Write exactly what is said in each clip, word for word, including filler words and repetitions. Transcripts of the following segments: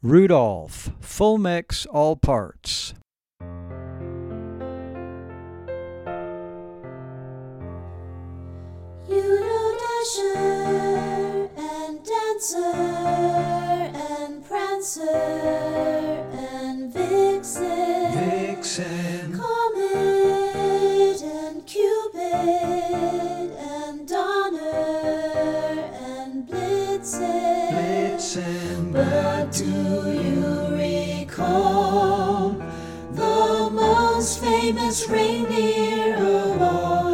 Rudolph, full mix, all parts. You know Dasher and Dancer and Prancer and Vixen, Vixen, Comet and Cupid and Donner and Blitzen. Blitzen. But do you recall the most famous reindeer of all?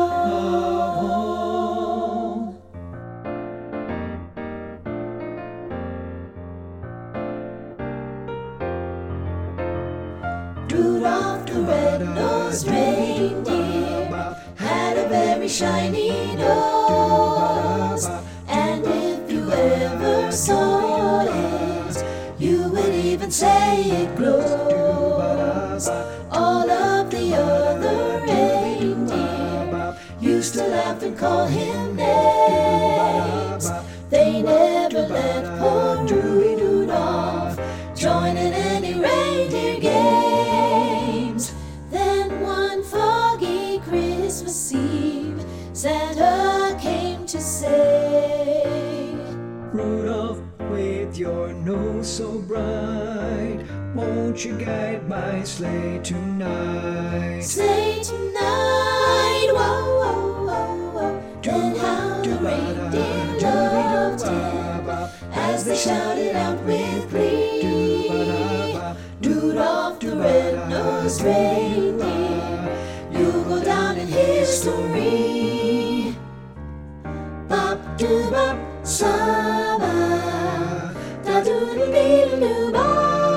Rudolph the red-nosed reindeer had a very shiny nose, and if you ever saw it, you would even say it glows. All of the other reindeer used to laugh and call him names. They never let poor Rudolph join in any reindeer games. Then one foggy Christmas Eve, Santa came to say, Rudolph, with your nose so bright, won't you guide my sleigh tonight? Sleigh tonight, whoa, whoa, whoa, whoa. Then how the reindeer loved him as they shouted out with glee. Rudolph the red-nosed reindeer, you'll go down in history. Bop doo bop, saba, da doo doo dee doo ba.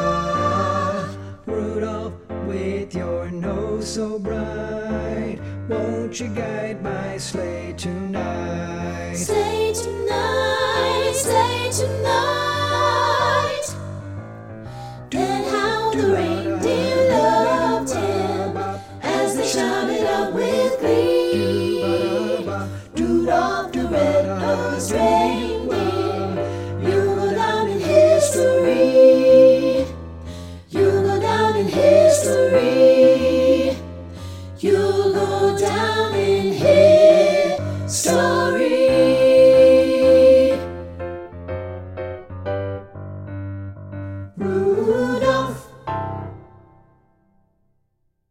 Rudolph, with your nose so bright, won't you guide my sleigh tonight? Sleigh tonight, sleigh tonight. Then how the reindeer loved him as they shouted out with glee. Rudolph the red-nosed reindeer,